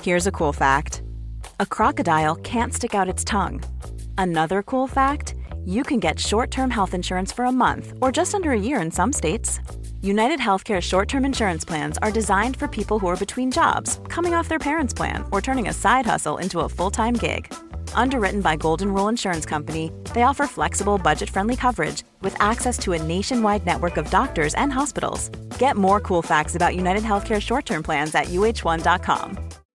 Here's a cool fact. A crocodile can't stick out its tongue. Another cool fact, you can get short-term health insurance for a month or just under a year in some states. United Healthcare short-term insurance plans are designed for people who are between jobs, coming off their parents' plan, or turning a side hustle into a full-time gig. Underwritten by Golden Rule Insurance Company, they offer flexible, budget-friendly coverage with access to a nationwide network of doctors and hospitals. Get more cool facts about United Healthcare short-term plans at uh1.com.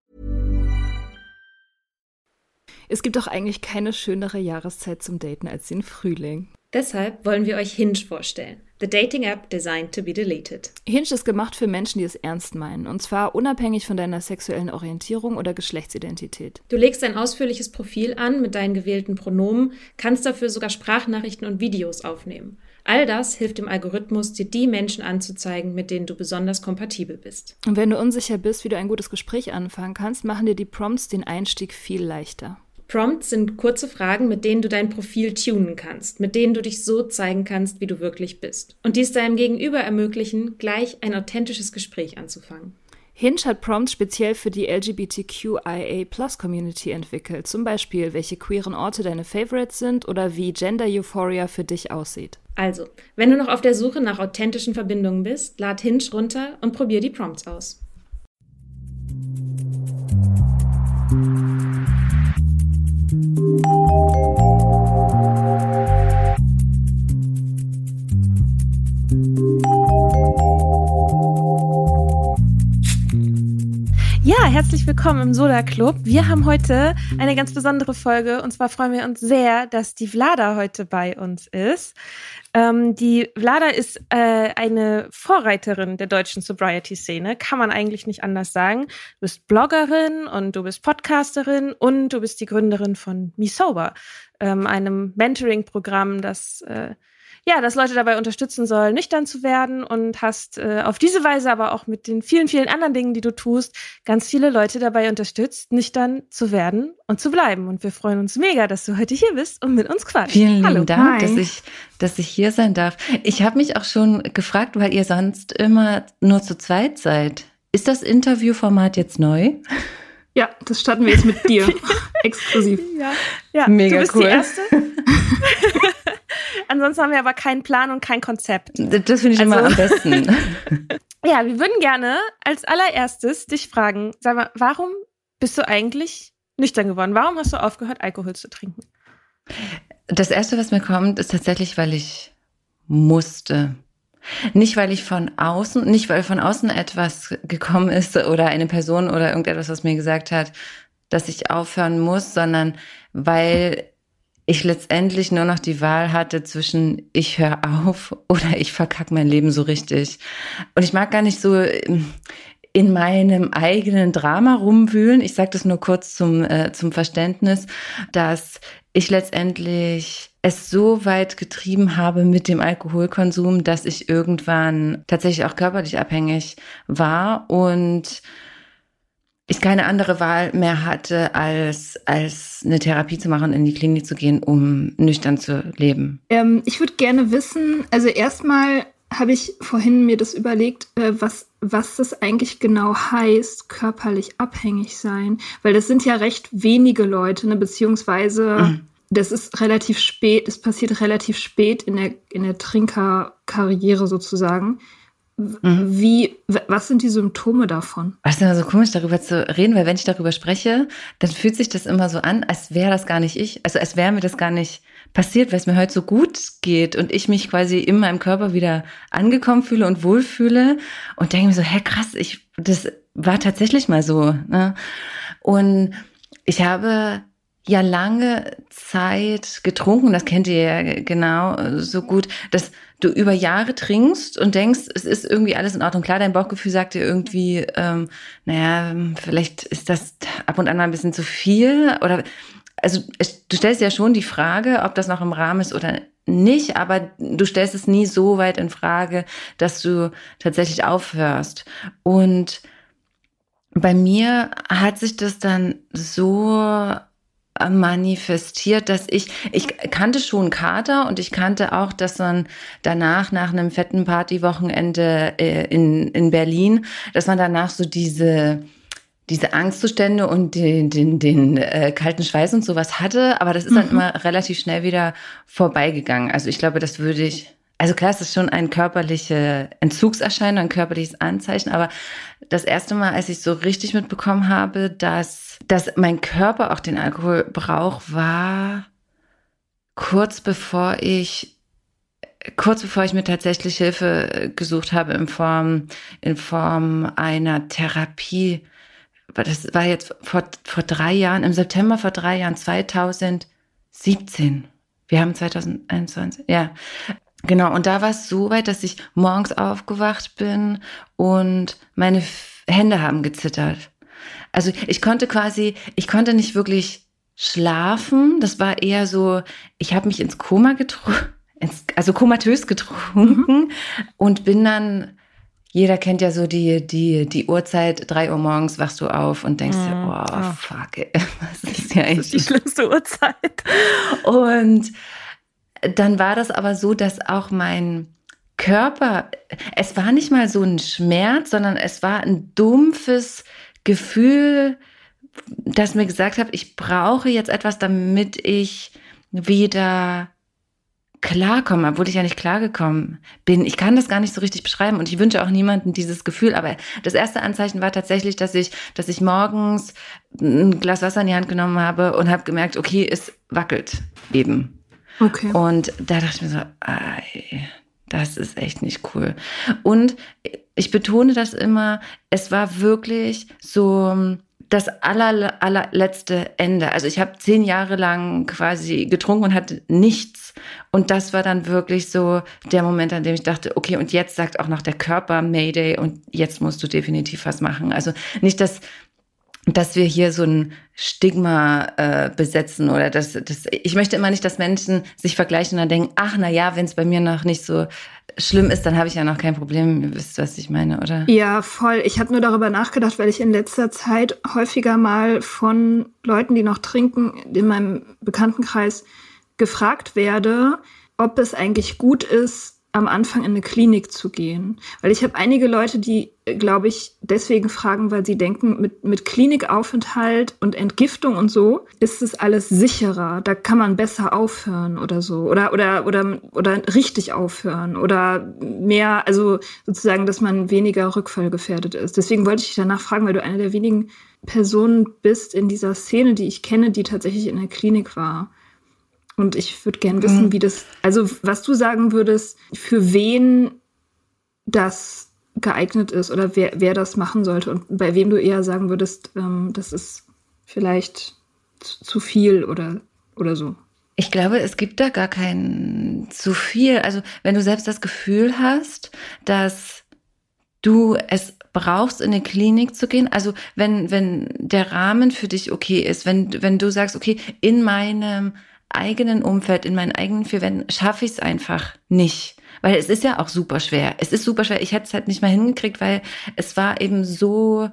Es gibt doch eigentlich keine schönere Jahreszeit zum Daten als den Frühling. Deshalb wollen wir euch Hinge vorstellen. The dating app designed to be deleted. Hinge ist gemacht für Menschen, die es ernst meinen. Und zwar unabhängig von deiner sexuellen Orientierung oder Geschlechtsidentität. Du legst ein ausführliches Profil an mit deinen gewählten Pronomen, kannst dafür sogar Sprachnachrichten und Videos aufnehmen. All das hilft dem Algorithmus, dir die Menschen anzuzeigen, mit denen du besonders kompatibel bist. Und wenn du unsicher bist, wie du ein gutes Gespräch anfangen kannst, machen dir die Prompts den Einstieg viel leichter. Prompts sind kurze Fragen, mit denen du dein Profil tunen kannst, mit denen du dich so zeigen kannst, wie du wirklich bist. Und dies deinem Gegenüber ermöglichen, gleich ein authentisches Gespräch anzufangen. Hinge hat Prompts speziell für die LGBTQIA+-Community entwickelt. Zum Beispiel, welche queeren Orte deine Favorites sind oder wie Gender Euphoria für dich aussieht. Also, wenn du noch auf der Suche nach authentischen Verbindungen bist, lad Hinge runter und probier die Prompts aus. Ja, herzlich willkommen im Soda Club. Wir haben heute eine ganz besondere Folge und zwar freuen wir uns sehr, dass die Vlada heute bei uns ist. Die Vlada ist eine Vorreiterin der deutschen Sobriety-Szene, kann man eigentlich nicht anders sagen. Du bist Bloggerin und du bist Podcasterin und du bist die Gründerin von Me Sober, einem Mentoring-Programm, das Leute dabei unterstützen soll, nüchtern zu werden und hast auf diese Weise aber auch mit den vielen, vielen anderen Dingen, die du tust, ganz viele Leute dabei unterstützt, nüchtern zu werden und zu bleiben. Und wir freuen uns mega, dass du heute hier bist und mit uns quatscht. Vielen lieben Dank, dass ich hier sein darf. Ich habe mich auch schon gefragt, weil ihr sonst immer nur zu zweit seid. Ist das Interviewformat jetzt neu? Ja, das starten wir jetzt mit dir. Exklusiv. Ja, mega du bist cool. Die Erste. Ansonsten haben wir aber keinen Plan und kein Konzept. Das finde ich immer am besten. Ja, wir würden gerne als allererstes dich fragen, sag mal, warum bist du eigentlich nüchtern geworden? Warum hast du aufgehört, Alkohol zu trinken? Das Erste, was mir kommt, ist tatsächlich, weil ich musste. Nicht, weil von außen etwas gekommen ist oder eine Person oder irgendetwas, was mir gesagt hat, dass ich aufhören muss, sondern weil ich letztendlich nur noch die Wahl hatte zwischen ich höre auf oder ich verkacke mein Leben so richtig. Und ich mag gar nicht so in meinem eigenen Drama rumwühlen. Ich sage das nur kurz zum Verständnis, dass ich letztendlich es so weit getrieben habe mit dem Alkoholkonsum, dass ich irgendwann tatsächlich auch körperlich abhängig war und ich keine andere Wahl mehr hatte, als eine Therapie zu machen und in die Klinik zu gehen, um nüchtern zu leben. Ich würde gerne wissen, also erstmal habe ich vorhin mir das überlegt, was das eigentlich genau heißt, körperlich abhängig sein. Weil das sind ja recht wenige Leute, ne, beziehungsweise das ist relativ spät, es passiert relativ spät in der Trinkerkarriere sozusagen. Was sind die Symptome davon? Es ist immer so komisch, darüber zu reden, weil wenn ich darüber spreche, dann fühlt sich das immer so an, als wäre das gar nicht ich. Also als wäre mir das gar nicht passiert, weil es mir heute so gut geht und ich mich quasi in meinem Körper wieder angekommen fühle und wohlfühle und denke mir so, krass, das war tatsächlich mal so. Ne? Und ich habe ja lange Zeit getrunken, das kennt ihr ja genau so gut, dass du über Jahre trinkst und denkst, es ist irgendwie alles in Ordnung. Klar, dein Bauchgefühl sagt dir irgendwie, vielleicht ist das ab und an mal ein bisschen zu viel. Oder also du stellst ja schon die Frage, ob das noch im Rahmen ist oder nicht, aber du stellst es nie so weit in Frage, dass du tatsächlich aufhörst. Und bei mir hat sich das dann so manifestiert, dass ich kannte schon Kater und ich kannte auch, dass man danach nach einem fetten Partywochenende in Berlin, dass man danach so diese diese Angstzustände und den kalten Schweiß und sowas hatte, aber das ist dann immer relativ schnell wieder vorbeigegangen. Also ich glaube, also klar, es ist schon eine körperliche Entzugserscheinung, ein körperliches Anzeichen, aber das erste Mal, als ich so richtig mitbekommen habe, dass mein Körper auch den Alkohol braucht, war kurz bevor ich mir tatsächlich Hilfe gesucht habe in Form einer Therapie. Das war jetzt vor 3 Jahren, im September vor 3 Jahren, 2017. Wir haben 2021, ja. Genau, und da war es so weit, dass ich morgens aufgewacht bin und meine Hände haben gezittert. Also ich konnte nicht wirklich schlafen. Das war eher so, ich habe mich ins Koma getrunken, also komatös getrunken und bin dann, jeder kennt ja so die Uhrzeit, 3 Uhr morgens wachst du auf und denkst dir, fuck, was ist hier eigentlich? Das ist die schlimmste Uhrzeit. Und dann war das aber so, dass auch mein Körper, es war nicht mal so ein Schmerz, sondern es war ein dumpfes Gefühl, das mir gesagt hat, ich brauche jetzt etwas, damit ich wieder klarkomme, obwohl ich ja nicht klargekommen bin. Ich kann das gar nicht so richtig beschreiben und ich wünsche auch niemandem dieses Gefühl, aber das erste Anzeichen war tatsächlich, dass ich morgens ein Glas Wasser in die Hand genommen habe und habe gemerkt, okay, es wackelt eben. Okay. Und da dachte ich mir so, das ist echt nicht cool. Und ich betone das immer, es war wirklich so das allerletzte Ende. Also ich habe 10 Jahre lang quasi getrunken und hatte nichts. Und das war dann wirklich so der Moment, an dem ich dachte, okay, und jetzt sagt auch noch der Körper Mayday und jetzt musst du definitiv was machen. Also nicht, dass wir hier so ein Stigma besetzen oder ich möchte immer nicht, dass Menschen sich vergleichen und dann denken, ach na ja, wenn es bei mir noch nicht so schlimm ist, dann habe ich ja noch kein Problem. Ihr wisst, was ich meine, oder? Ja, voll. Ich habe nur darüber nachgedacht, weil ich in letzter Zeit häufiger mal von Leuten, die noch trinken, in meinem Bekanntenkreis gefragt werde, ob es eigentlich gut ist, am Anfang in eine Klinik zu gehen. Weil ich habe einige Leute, die, glaube ich, deswegen fragen, weil sie denken, mit Klinikaufenthalt und Entgiftung und so ist es alles sicherer. Da kann man besser aufhören oder so. Oder richtig aufhören. Oder mehr, also sozusagen, dass man weniger rückfallgefährdet ist. Deswegen wollte ich dich danach fragen, weil du eine der wenigen Personen bist in dieser Szene, die ich kenne, die tatsächlich in der Klinik war. Und ich würde gerne wissen, wie das, also was du sagen würdest, für wen das geeignet ist oder wer das machen sollte und bei wem du eher sagen würdest, das ist vielleicht zu viel oder so. Ich glaube, es gibt da gar kein zu viel. Also wenn du selbst das Gefühl hast, dass du es brauchst, in eine Klinik zu gehen, also wenn der Rahmen für dich okay ist, wenn du sagst, okay, in meinem eigenen Umfeld, in meinen eigenen 4 Wänden, schaffe ich es einfach nicht. Weil es ist ja auch super schwer. Es ist super schwer. Ich hätte es halt nicht mal hingekriegt, weil es war eben so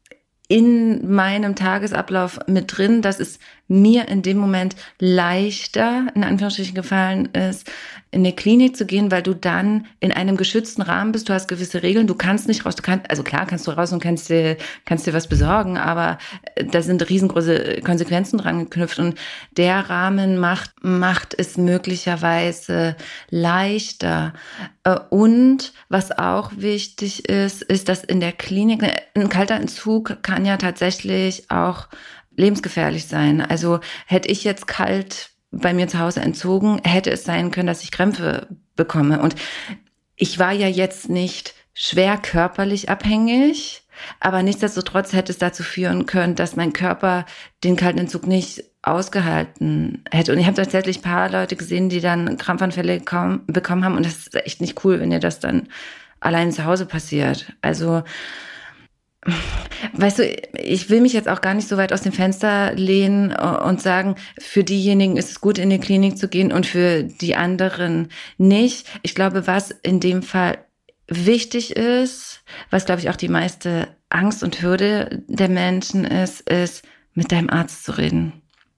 in meinem Tagesablauf mit drin, dass es mir in dem Moment leichter, in Anführungsstrichen, gefallen ist, in eine Klinik zu gehen, weil du dann in einem geschützten Rahmen bist, du hast gewisse Regeln, du kannst nicht raus, also klar kannst du raus und kannst dir was besorgen, aber da sind riesengroße Konsequenzen dran geknüpft und der Rahmen macht es möglicherweise leichter. Und was auch wichtig ist, dass in der Klinik, ein kalter Entzug kann ja tatsächlich auch lebensgefährlich sein. Also hätte ich jetzt kalt bei mir zu Hause entzogen, hätte es sein können, dass ich Krämpfe bekomme. Und ich war ja jetzt nicht schwer körperlich abhängig, aber nichtsdestotrotz hätte es dazu führen können, dass mein Körper den kalten Entzug nicht ausgehalten hätte. Und ich habe tatsächlich ein paar Leute gesehen, die dann Krampfanfälle bekommen haben. Und das ist echt nicht cool, wenn dir das dann allein zu Hause passiert. Also weißt du, ich will mich jetzt auch gar nicht so weit aus dem Fenster lehnen und sagen, für diejenigen ist es gut, in die Klinik zu gehen und für die anderen nicht. Ich glaube, was in dem Fall wichtig ist, was, glaube ich, auch die meiste Angst und Hürde der Menschen ist mit deinem Arzt zu reden.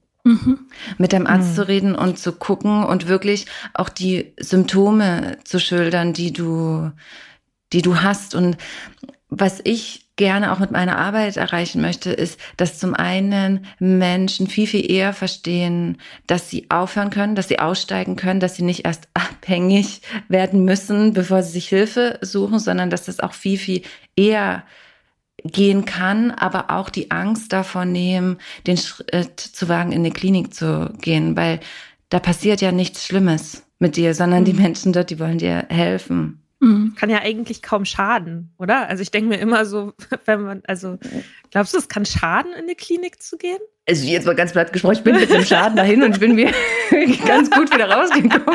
Mit deinem Arzt zu reden und zu gucken und wirklich auch die Symptome zu schildern, die du hast. Und was ich gerne auch mit meiner Arbeit erreichen möchte, ist, dass zum einen Menschen viel, viel eher verstehen, dass sie aufhören können, dass sie aussteigen können, dass sie nicht erst abhängig werden müssen, bevor sie sich Hilfe suchen, sondern dass das auch viel, viel eher gehen kann, aber auch die Angst davor nehmen, den Schritt zu wagen, in eine Klinik zu gehen, weil da passiert ja nichts Schlimmes mit dir, sondern die Menschen dort, die wollen dir helfen. Kann ja eigentlich kaum schaden, oder? Also ich denke mir immer so, glaubst du, es kann schaden, in eine Klinik zu gehen? Also jetzt mal ganz platt gesprochen, ich bin mit dem Schaden dahin und ich bin mir ganz gut wieder rausgekommen.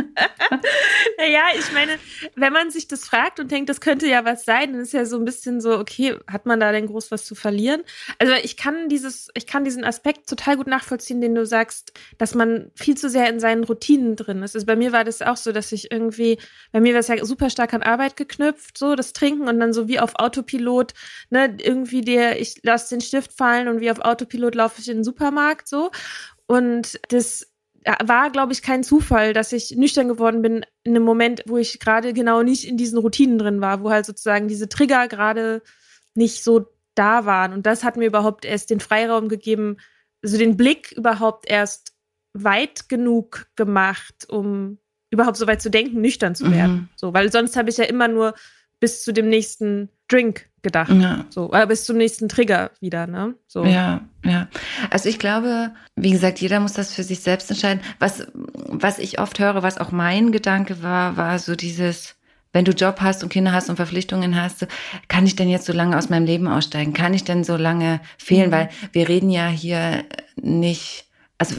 Naja, ich meine, wenn man sich das fragt und denkt, das könnte ja was sein, dann ist ja so ein bisschen so, okay, hat man da denn groß was zu verlieren? Also ich kann diesen Aspekt total gut nachvollziehen, den du sagst, dass man viel zu sehr in seinen Routinen drin ist. Also bei mir war das auch so, dass bei mir war es ja super stark an Arbeit geknüpft, so das Trinken und dann so wie auf Autopilot, ne, irgendwie ich lasse den Stift fallen und wie auf Autopilot laufe ich in den Supermarkt, so. Und das war, glaube ich, kein Zufall, dass ich nüchtern geworden bin in einem Moment, wo ich gerade genau nicht in diesen Routinen drin war, wo halt sozusagen diese Trigger gerade nicht so da waren. Und das hat mir überhaupt erst den Freiraum gegeben, also den Blick überhaupt erst weit genug gemacht, um überhaupt so weit zu denken, nüchtern zu werden. So, weil sonst habe ich ja immer nur bis zu dem nächsten Drink gedacht. Ja. So, bis zum nächsten Trigger wieder, ne? So. Ja. Also ich glaube, wie gesagt, jeder muss das für sich selbst entscheiden. Was ich oft höre, was auch mein Gedanke war so dieses, wenn du Job hast und Kinder hast und Verpflichtungen hast, so, kann ich denn jetzt so lange aus meinem Leben aussteigen? Kann ich denn so lange fehlen? Weil wir reden ja hier nicht. Also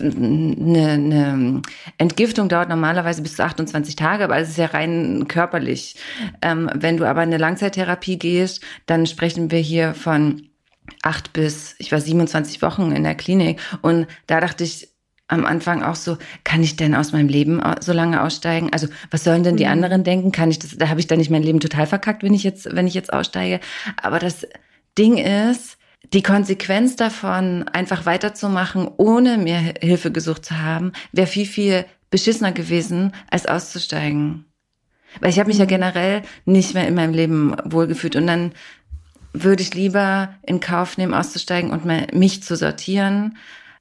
eine Entgiftung dauert normalerweise bis zu 28 Tage, aber es ist ja rein körperlich. Wenn du aber in eine Langzeittherapie gehst, dann sprechen wir hier von 8 bis, 27 Wochen in der Klinik. Und da dachte ich am Anfang auch so, kann ich denn aus meinem Leben so lange aussteigen? Also was sollen denn die anderen denken? Da habe ich dann nicht mein Leben total verkackt, wenn ich jetzt aussteige. Aber das Ding ist, die Konsequenz davon, einfach weiterzumachen, ohne mir Hilfe gesucht zu haben, wäre viel, viel beschissener gewesen, als auszusteigen. Weil ich habe mich ja generell nicht mehr in meinem Leben wohlgefühlt. Und dann würde ich lieber in Kauf nehmen, auszusteigen und mich zu sortieren,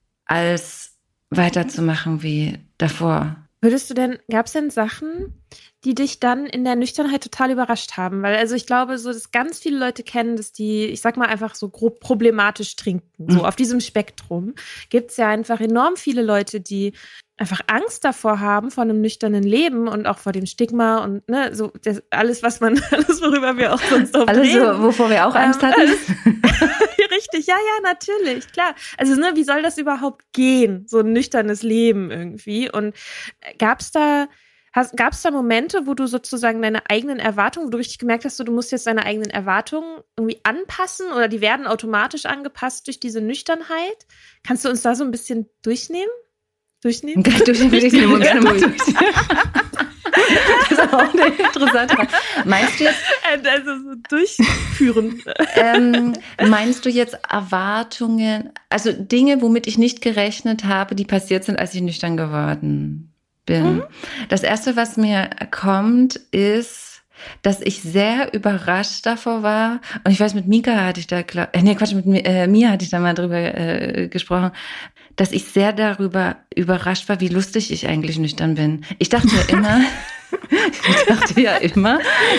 als weiterzumachen wie davor. Gab es denn Sachen, die dich dann in der Nüchternheit total überrascht haben? Weil also ich glaube, so dass ganz viele Leute kennen, dass die, ich sag mal einfach so grob problematisch trinken. So auf diesem Spektrum gibt es ja einfach enorm viele Leute, die einfach Angst davor haben, vor einem nüchternen Leben und auch vor dem Stigma und ne, so alles, worüber wir auch sonst oft alles reden. So, wovor wir auch Angst hatten. Richtig, ja, natürlich, klar. Also ne, wie soll das überhaupt gehen, so ein nüchternes Leben irgendwie? Und gab es da Momente, wo du sozusagen deine eigenen Erwartungen, wo du richtig gemerkt hast, du musst jetzt deine eigenen Erwartungen irgendwie anpassen oder die werden automatisch angepasst durch diese Nüchternheit? Kannst du uns da so ein bisschen durchnehmen? Durchnehmen wir gerne mal durch. Das ist auch eine interessante Frage. Meinst du jetzt... Also so durchführen. Meinst du jetzt Erwartungen, also Dinge, womit ich nicht gerechnet habe, die passiert sind, als ich nüchtern geworden bin? Das Erste, was mir kommt, ist, dass ich sehr überrascht davor war. Und ich weiß, mit Mika hatte ich da, mit Mia hatte ich da mal drüber gesprochen, dass ich sehr darüber überrascht war, wie lustig ich eigentlich nüchtern bin. Ich dachte ja immer,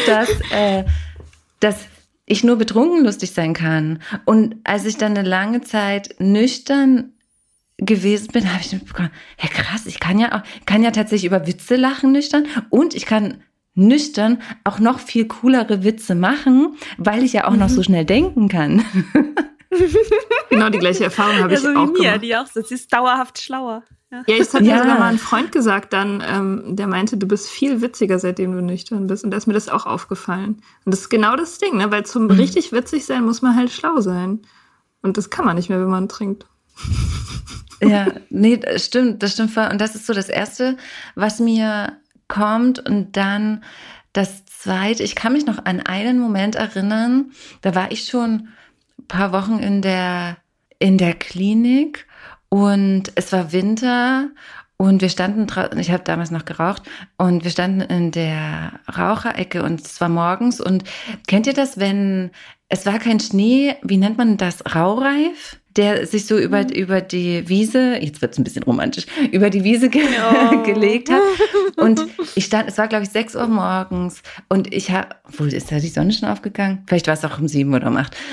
dass ich nur betrunken lustig sein kann. Und als ich dann eine lange Zeit nüchtern gewesen bin, habe ich mitbekommen, ja krass, ich kann ja tatsächlich über Witze lachen nüchtern und ich kann nüchtern auch noch viel coolere Witze machen, weil ich ja auch noch so schnell denken kann. Genau die gleiche Erfahrung habe ich so auch wie Mia, gemacht. die auch so, sie ist dauerhaft schlauer. Ja, das hat mir sogar mal ein Freund gesagt dann, der meinte, du bist viel witziger, seitdem du nüchtern bist. Und da ist mir das auch aufgefallen. Und das ist genau das Ding, ne? Weil zum richtig witzig sein muss man halt schlau sein. Und das kann man nicht mehr, wenn man trinkt. Ja, nee, das stimmt voll. Und das ist so das Erste, was mir kommt. Und dann das Zweite, ich kann mich noch an einen Moment erinnern, da war ich schon ein paar Wochen in der Klinik und es war Winter und wir standen draußen, ich habe damals noch geraucht und wir standen in der Raucherecke und es war morgens und kennt ihr das, wenn es war kein Schnee, wie nennt man das, Raureif, der sich so über die Wiese, jetzt wird es ein bisschen romantisch, über die Wiese gelegt hat. Und es war glaube ich 6 Uhr morgens und wohl ist da die Sonne schon aufgegangen? Vielleicht war es auch um 7 oder um 8.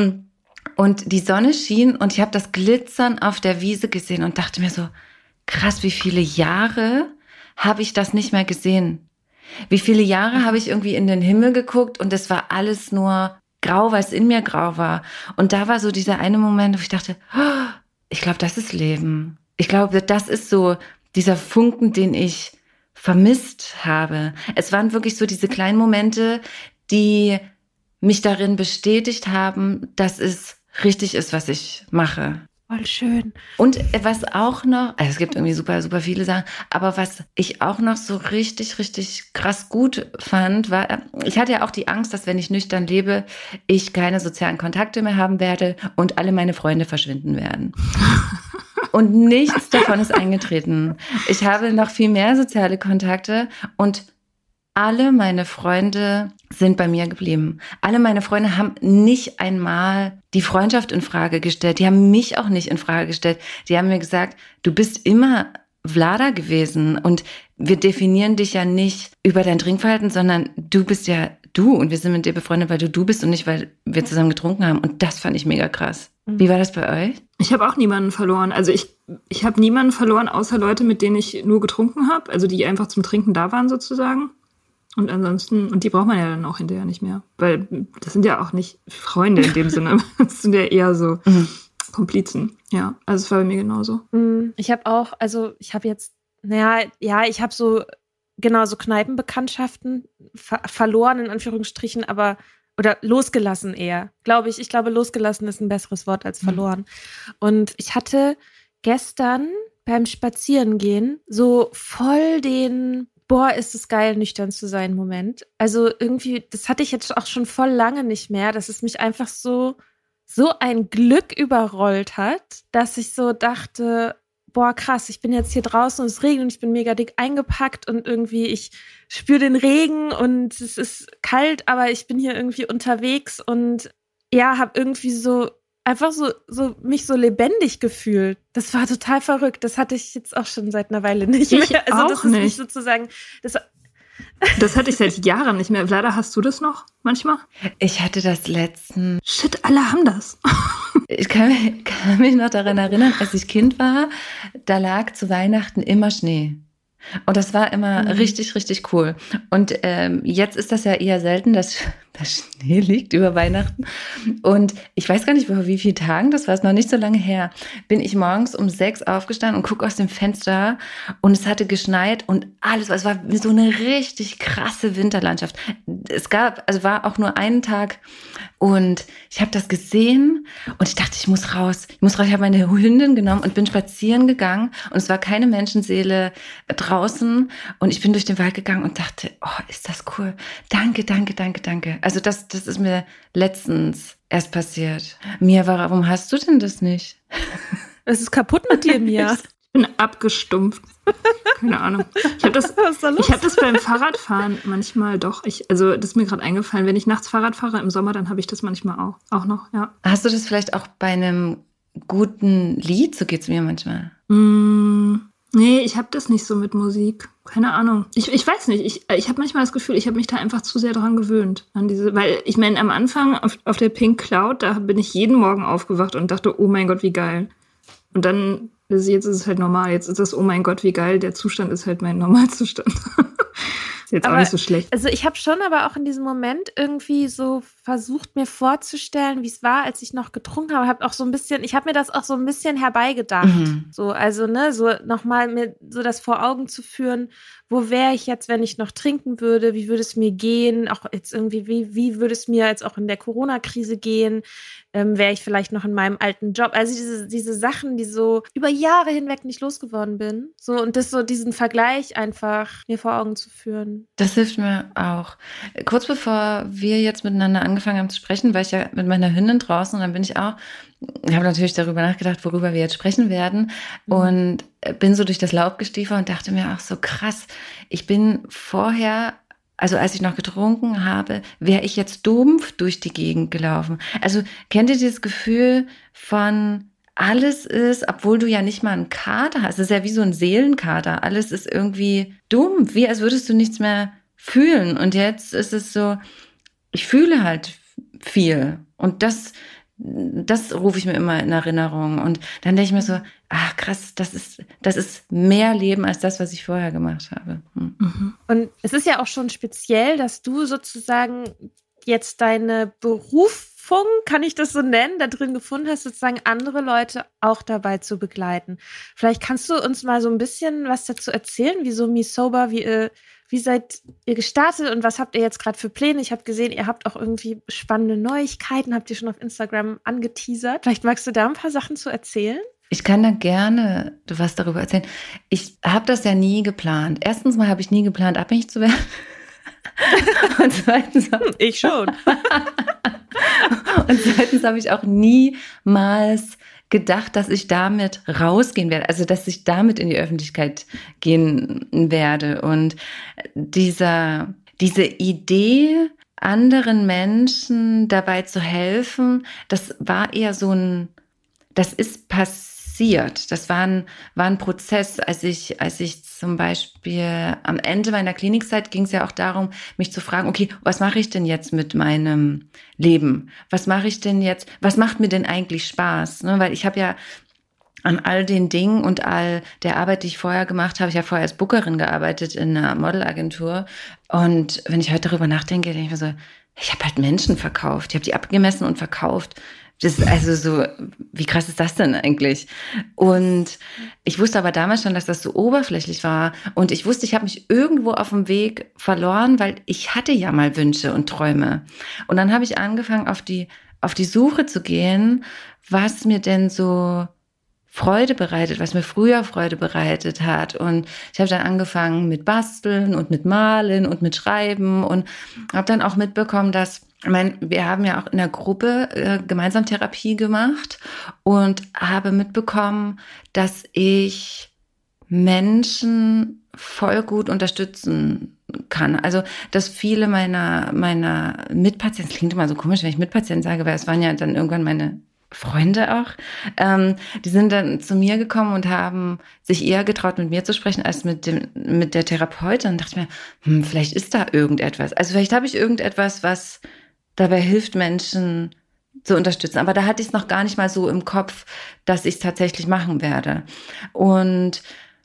Und die Sonne schien und ich habe das Glitzern auf der Wiese gesehen und dachte mir so, krass, wie viele Jahre habe ich das nicht mehr gesehen? Wie viele Jahre habe ich irgendwie in den Himmel geguckt und es war alles nur grau, weil es in mir grau war. Und da war so dieser eine Moment, wo ich dachte, oh, ich glaube, das ist Leben. Ich glaube, das ist so dieser Funken, den ich vermisst habe. Es waren wirklich so diese kleinen Momente, die mich darin bestätigt haben, dass es richtig ist, was ich mache. Voll schön. Und was auch noch, also es gibt irgendwie super, super viele Sachen, aber was ich auch noch so richtig, richtig krass gut fand, war, ich hatte ja auch die Angst, dass wenn ich nüchtern lebe, ich keine sozialen Kontakte mehr haben werde und alle meine Freunde verschwinden werden. Und nichts davon ist eingetreten. Ich habe noch viel mehr soziale Kontakte und alle meine Freunde sind bei mir geblieben. Alle meine Freunde haben nicht einmal die Freundschaft in Frage gestellt. Die haben mich auch nicht in Frage gestellt. Die haben mir gesagt, du bist immer Vlada gewesen und wir definieren dich ja nicht über dein Trinkverhalten, sondern du bist ja du und wir sind mit dir befreundet, weil du bist und nicht, weil wir zusammen getrunken haben. Und das fand ich mega krass. Wie war das bei euch? Ich habe auch niemanden verloren. Also ich habe niemanden verloren, außer Leute, mit denen ich nur getrunken habe, also die einfach zum Trinken da waren sozusagen. Und ansonsten, und die braucht man ja dann auch hinterher nicht mehr. Weil das sind ja auch nicht Freunde in dem Sinne. Das sind ja eher so Komplizen. Ja, also es war bei mir genauso. Ich habe auch, also ich habe jetzt, ich habe so Kneipenbekanntschaften verloren, in Anführungsstrichen, oder losgelassen eher. Ich glaube, losgelassen ist ein besseres Wort als verloren. Und ich hatte gestern beim Spazierengehen so voll den ist es geil, nüchtern zu sein, Moment. Also irgendwie, das hatte ich jetzt auch schon voll lange nicht mehr, dass es mich einfach so ein Glück überrollt hat, dass ich so dachte, krass, ich bin jetzt hier draußen und es regnet und ich bin mega dick eingepackt und irgendwie ich spüre den Regen und es ist kalt, aber ich bin hier irgendwie unterwegs und ja, habe irgendwie so einfach so mich so lebendig gefühlt. Das war total verrückt. Das hatte ich jetzt auch schon seit einer Weile nicht mehr. Also das ist nicht sozusagen. Das hatte ich seit Jahren nicht mehr. Vlada, hast du das noch manchmal? Ich hatte das letzten. Shit, alle haben das. Ich kann mich noch daran erinnern, als ich Kind war, da lag zu Weihnachten immer Schnee. Und das war immer richtig, richtig cool. Und jetzt ist das ja eher selten, dass Schnee liegt über Weihnachten. Und ich weiß gar nicht, vor wie vielen Tagen, das war es noch nicht so lange her, bin ich morgens um 6 aufgestanden und gucke aus dem Fenster und es hatte geschneit und alles, es war so eine richtig krasse Winterlandschaft. War auch nur einen Tag und ich habe das gesehen und ich dachte, ich muss raus. Ich habe meine Hündin genommen und bin spazieren gegangen und es war keine Menschenseele draußen und ich bin durch den Wald gegangen und dachte, oh, ist das cool. Danke. Also das ist mir letztens erst passiert. Mia, warum hast du denn das nicht? Es ist kaputt mit dir, Mia. Ich bin abgestumpft. Keine Ahnung. Ich habe das beim Fahrradfahren manchmal doch. Das ist mir gerade eingefallen. Wenn ich nachts Fahrrad fahre im Sommer, dann habe ich das manchmal auch noch, ja. Hast du das vielleicht auch bei einem guten Lied? So geht's mir manchmal. Nee, ich habe das nicht so mit Musik. Keine Ahnung. Ich weiß nicht. Ich habe manchmal das Gefühl, ich habe mich da einfach zu sehr dran gewöhnt. Weil ich meine, am Anfang auf der Pink Cloud, da bin ich jeden Morgen aufgewacht und dachte, oh mein Gott, wie geil. Und dann, jetzt ist es halt normal. Jetzt ist das, oh mein Gott, wie geil. Der Zustand ist halt mein Normalzustand. Ist jetzt auch nicht so schlecht. Also ich habe schon aber auch in diesem Moment irgendwie so versucht, mir vorzustellen, wie es war, als ich noch getrunken habe. Ich habe mir das auch so ein bisschen herbeigedacht. So, also, so nochmal mir so das vor Augen zu führen, wo wäre ich jetzt, wenn ich noch trinken würde? Wie würde es mir gehen? Auch jetzt irgendwie, wie würde es mir jetzt auch in der Corona-Krise gehen? Wäre ich vielleicht noch in meinem alten Job? Also diese Sachen, die so über Jahre hinweg nicht losgeworden bin. So, und das so diesen Vergleich einfach mir vor Augen zu führen. Das hilft mir auch. Kurz bevor wir jetzt miteinander angefangen haben zu sprechen, war ich ja mit meiner Hündin draußen und dann bin ich auch, ich habe natürlich darüber nachgedacht, worüber wir jetzt sprechen werden und bin so durch das Laub gestiefelt und dachte mir auch so krass, ich bin vorher also als ich noch getrunken habe, wäre ich jetzt dumpf durch die Gegend gelaufen. Also kennt ihr dieses Gefühl von alles ist, obwohl du ja nicht mal einen Kater hast, es ist ja wie so ein Seelenkater, alles ist irgendwie dumpf, wie als würdest du nichts mehr fühlen. Und jetzt ist es so, ich fühle halt viel. Und das rufe ich mir immer in Erinnerung. Und dann denke ich mir so, ach krass, das ist mehr Leben als das, was ich vorher gemacht habe. Und es ist ja auch schon speziell, dass du sozusagen jetzt deine Berufung, kann ich das so nennen, da drin gefunden hast, sozusagen andere Leute auch dabei zu begleiten. Vielleicht kannst du uns mal so ein bisschen was dazu erzählen, wieso Me Sober, wie seid ihr gestartet und was habt ihr jetzt gerade für Pläne? Ich habe gesehen, ihr habt auch irgendwie spannende Neuigkeiten, habt ihr schon auf Instagram angeteasert. Vielleicht magst du da ein paar Sachen zu erzählen? Ich kann da gerne was darüber erzählen. Ich habe das ja nie geplant. Erstens mal habe ich nie geplant, abhängig zu werden. Und zweitens ich schon. Und zweitens habe ich auch niemals gedacht, dass ich damit rausgehen werde, also dass ich damit in die Öffentlichkeit gehen werde. Und diese Idee, anderen Menschen dabei zu helfen, das war eher das ist passiert. Das war ein Prozess, als ich zum Beispiel am Ende meiner Klinikzeit ging es ja auch darum, mich zu fragen, okay, was mache ich denn jetzt mit meinem Leben? Was mache ich denn jetzt? Was macht mir denn eigentlich Spaß? Ne? Weil ich habe ja an all den Dingen und all der Arbeit, die ich vorher gemacht habe, ich habe vorher als Bookerin gearbeitet in einer Modelagentur. Und wenn ich heute darüber nachdenke, denke ich mir so, ich habe halt Menschen verkauft. Ich habe die abgemessen und verkauft. Das ist also so, wie krass ist das denn eigentlich? Und ich wusste aber damals schon, dass das so oberflächlich war. Und ich wusste, ich habe mich irgendwo auf dem Weg verloren, weil ich hatte ja mal Wünsche und Träume. Und dann habe ich angefangen, auf die Suche zu gehen, was mir denn so Freude bereitet, was mir früher Freude bereitet hat. Und ich habe dann angefangen mit Basteln und mit Malen und mit Schreiben und habe dann auch mitbekommen, dass wir haben ja auch in der Gruppe gemeinsam Therapie gemacht und habe mitbekommen, dass ich Menschen voll gut unterstützen kann. Also, dass viele meiner Mitpatienten, das klingt immer so komisch, wenn ich Mitpatienten sage, weil es waren ja dann irgendwann meine Freunde auch, die sind dann zu mir gekommen und haben sich eher getraut, mit mir zu sprechen, als mit der Therapeutin. Und dachte ich mir, vielleicht ist da irgendetwas. Also vielleicht habe ich irgendetwas, was dabei hilft, Menschen zu unterstützen. Aber da hatte ich es noch gar nicht mal so im Kopf, dass ich es tatsächlich machen werde. Und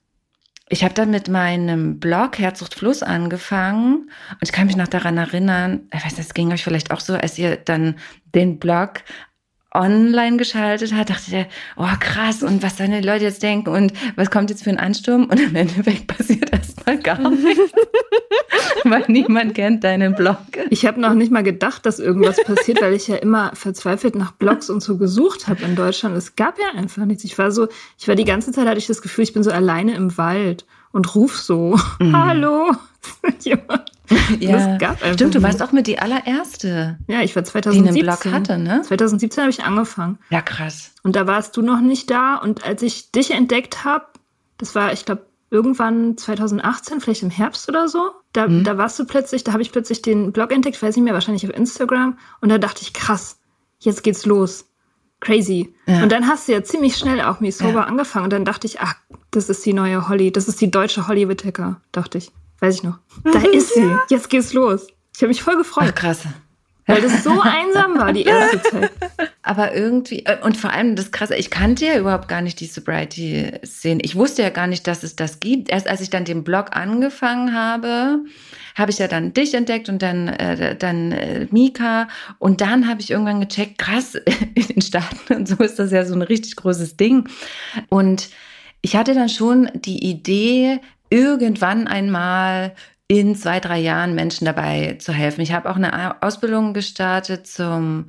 ich habe dann mit meinem Blog Herzsucht Fluss angefangen. Und ich kann mich noch daran erinnern, ich weiß, das ging euch vielleicht auch so, als ihr dann den Blog online geschaltet hat, dachte ich, oh krass, und was sollen die Leute jetzt denken und was kommt jetzt für ein Ansturm? Und im Endeffekt passiert erstmal gar nichts, weil niemand kennt deinen Blog. Ich habe noch nicht mal gedacht, dass irgendwas passiert, weil ich ja immer verzweifelt nach Blogs und so gesucht habe in Deutschland. Es gab ja einfach nichts. Ich war die ganze Zeit, hatte ich das Gefühl, ich bin so alleine im Wald und ruf so, hallo, jemand. Ja, stimmt, du warst auch mit die allererste. Ja, ich war 2017. Die einen Blog hatte, ne? 2017 habe ich angefangen. Ja, krass. Und da warst du noch nicht da. Und als ich dich entdeckt habe, das war, ich glaube, irgendwann 2018, vielleicht im Herbst oder so, da warst du plötzlich, da habe ich plötzlich den Blog entdeckt, ich weiß nicht mehr, wahrscheinlich auf Instagram. Und da dachte ich, krass, jetzt geht's los. Crazy. Ja. Und dann hast du ja ziemlich schnell auch Me Sober angefangen. Und dann dachte ich, ach, das ist die neue Holly, das ist die deutsche Holly Whittaker, dachte ich. Weiß ich noch. Da ist sie. Jetzt geht's los. Ich habe mich voll gefreut. Ach, krass. Weil das so einsam war, die erste Zeit. Aber irgendwie, und vor allem das Krasse, ich kannte ja überhaupt gar nicht die Sobriety-Szene. Ich wusste ja gar nicht, dass es das gibt. Erst als ich dann den Blog angefangen habe, habe ich ja dann dich entdeckt und dann Mika. Und dann habe ich irgendwann gecheckt, krass, in den Staaten und so ist das ja so ein richtig großes Ding. Und ich hatte dann schon die Idee, irgendwann einmal in 2-3 Jahren Menschen dabei zu helfen. Ich habe auch eine Ausbildung gestartet zum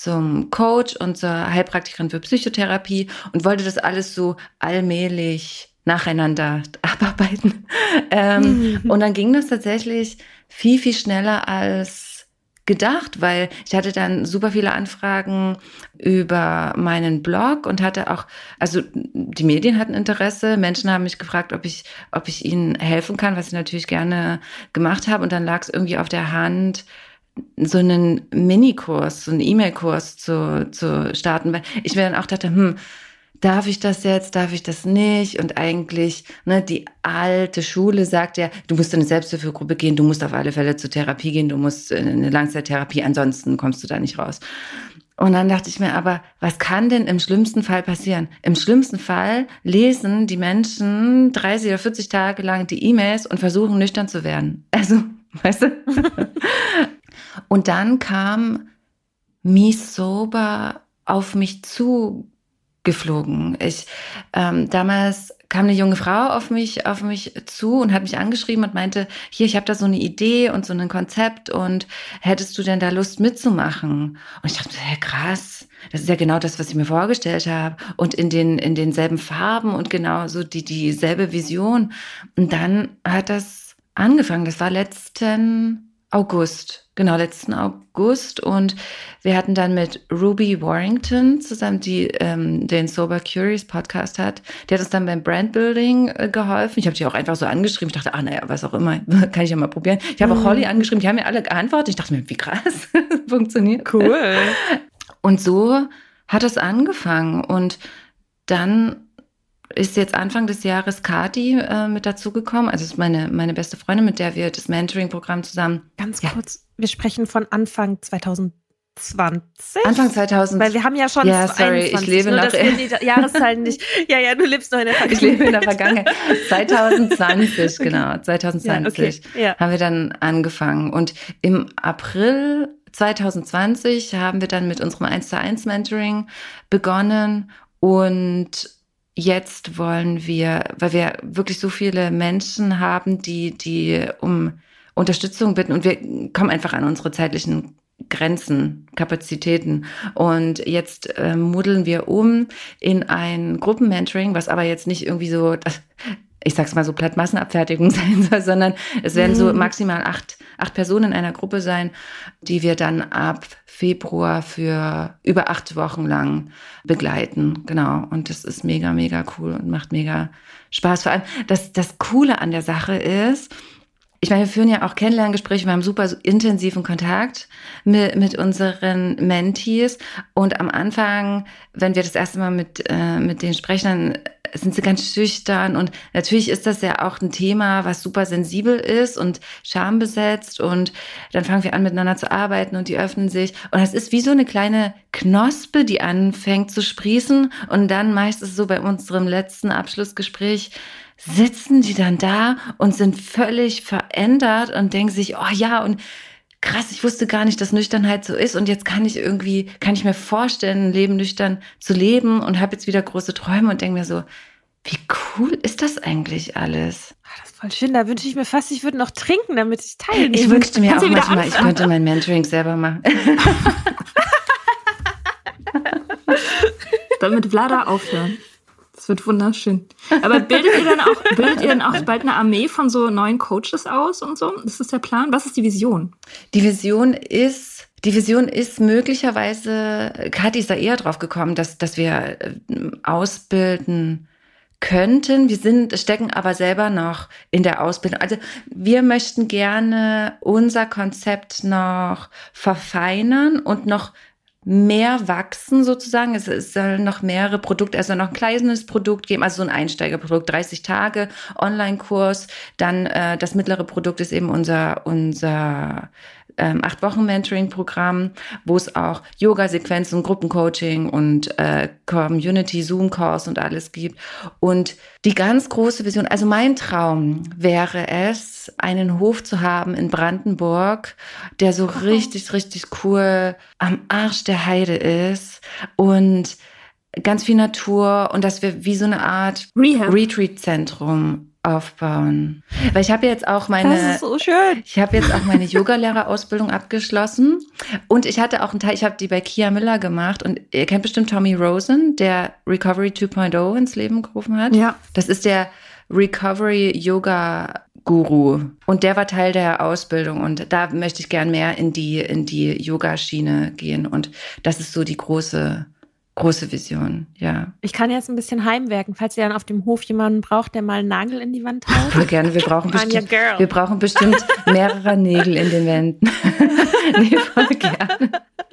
Coach und zur Heilpraktikerin für Psychotherapie und wollte das alles so allmählich nacheinander abarbeiten. Und dann ging das tatsächlich viel, viel schneller als gedacht, weil ich hatte dann super viele Anfragen über meinen Blog und hatte auch, also die Medien hatten Interesse, Menschen haben mich gefragt, ob ich ihnen helfen kann, was ich natürlich gerne gemacht habe, und dann lag es irgendwie auf der Hand, so einen Minikurs, so einen E-Mail-Kurs zu starten, weil ich mir dann auch dachte, darf ich das jetzt, darf ich das nicht? Und eigentlich, die alte Schule sagt ja, du musst in eine Selbsthilfegruppe gehen, du musst auf alle Fälle zur Therapie gehen, du musst in eine Langzeittherapie, ansonsten kommst du da nicht raus. Und dann dachte ich mir, aber was kann denn im schlimmsten Fall passieren? Im schlimmsten Fall lesen die Menschen 30 oder 40 Tage lang die E-Mails und versuchen nüchtern zu werden. Also, weißt du? Und dann kam Me Sober auf mich zugeflogen. Damals kam eine junge Frau auf mich zu und hat mich angeschrieben und meinte, hier, ich habe da so eine Idee und so ein Konzept und hättest du denn da Lust mitzumachen? Und ich dachte, krass, das ist ja genau das, was ich mir vorgestellt habe und in denselben Farben und genau so dieselbe Vision. Und dann hat das angefangen, das war letzten August, und wir hatten dann mit Ruby Warrington zusammen, die den Sober Curious Podcast hat, die hat uns dann beim Brandbuilding geholfen. Ich habe die auch einfach so angeschrieben, ich dachte, was auch immer, kann ich ja mal probieren. Ich habe auch Holly angeschrieben, die haben mir alle geantwortet, ich dachte mir, wie krass, funktioniert. Cool. Und so hat es angefangen, und dann ist jetzt Anfang des Jahres Kati mit dazugekommen. Also ist meine beste Freundin, mit der wir das Mentoring-Programm zusammen... Ganz kurz, wir sprechen von Anfang 2020. Anfang 2000. Weil wir haben ja schon 21. Ich lebe noch... die Jahreszahlen nicht... Ja, du lebst noch in der Vergangenheit. Ich lebe in der Vergangenheit. 2020, genau. 2020 haben wir dann angefangen. Und im April 2020 haben wir dann mit unserem 1:1 Mentoring begonnen, und jetzt wollen wir, weil wir wirklich so viele Menschen haben, die um Unterstützung bitten, und wir kommen einfach an unsere zeitlichen Grenzen, Kapazitäten. Und jetzt modeln wir um in ein Gruppenmentoring, was aber jetzt nicht irgendwie so, ich sag's mal so, platt Massenabfertigung sein soll, sondern es werden so maximal acht Personen in einer Gruppe sein, die wir dann ab Februar für über 8 Wochen lang begleiten. Genau. Und das ist mega, mega cool und macht mega Spaß. Vor allem, das Coole an der Sache ist, ich meine, wir führen ja auch Kennenlerngespräche, wir haben super intensiven Kontakt mit unseren Mentees, und am Anfang, wenn wir das erste Mal mit denen sprechen, dann sind sie ganz schüchtern, und natürlich ist das ja auch ein Thema, was super sensibel ist und schambesetzt, und dann fangen wir an, miteinander zu arbeiten, und die öffnen sich, und es ist wie so eine kleine Knospe, die anfängt zu sprießen, und dann meistens so bei unserem letzten Abschlussgespräch sitzen die dann da und sind völlig verändert und denken sich, oh ja, und krass, ich wusste gar nicht, dass Nüchternheit so ist, und jetzt kann ich mir vorstellen, ein Leben nüchtern zu leben, und habe jetzt wieder große Träume und denke mir so, wie cool ist das eigentlich alles? Das ist voll schön, da wünsche ich mir fast, ich würde noch trinken, damit ich teilnehme. Ich wünschte mir auch manchmal, ich könnte mein Mentoring selber machen. Damit Vlada aufhören. Das wird wunderschön. Aber bildet ihr dann auch bald eine Armee von so neuen Coaches aus und so? Das ist der Plan. Was ist die Vision? Die Vision ist möglicherweise, Kathi ist da eher drauf gekommen, dass wir ausbilden könnten. Wir stecken aber selber noch in der Ausbildung. Also wir möchten gerne unser Konzept noch verfeinern und noch mehr wachsen sozusagen. Es soll noch mehrere Produkte, also noch ein kleines Produkt geben, also so ein Einsteigerprodukt, 30 Tage, Online-Kurs. Dann das mittlere Produkt ist eben unser 8-Wochen-Mentoring-Programm, wo es auch Yoga-Sequenzen, Gruppencoaching und Community, Zoom-Calls und alles gibt. Und die ganz große Vision, also mein Traum wäre es, einen Hof zu haben in Brandenburg, der so richtig, richtig cool am Arsch der Heide ist und ganz viel Natur, und dass wir wie so eine Art Retreat-Zentrum aufbauen. Weil ich habe jetzt auch meine Yogalehrerausbildung abgeschlossen, und ich hatte auch einen Teil, ich habe die bei Kia Miller gemacht, und ihr kennt bestimmt Tommy Rosen, der Recovery 2.0 ins Leben gerufen hat. Ja. Das ist der Recovery Yoga Guru. Und der war Teil der Ausbildung. Und da möchte ich gern mehr in die Yoga-Schiene gehen. Und das ist so die große Vision, ja. Ich kann jetzt ein bisschen heimwerken, falls ihr dann auf dem Hof jemanden braucht, der mal einen Nagel in die Wand haut. Voll gerne. Wir brauchen bestimmt mehrere Nägel in den Wänden. Nee, voll gerne.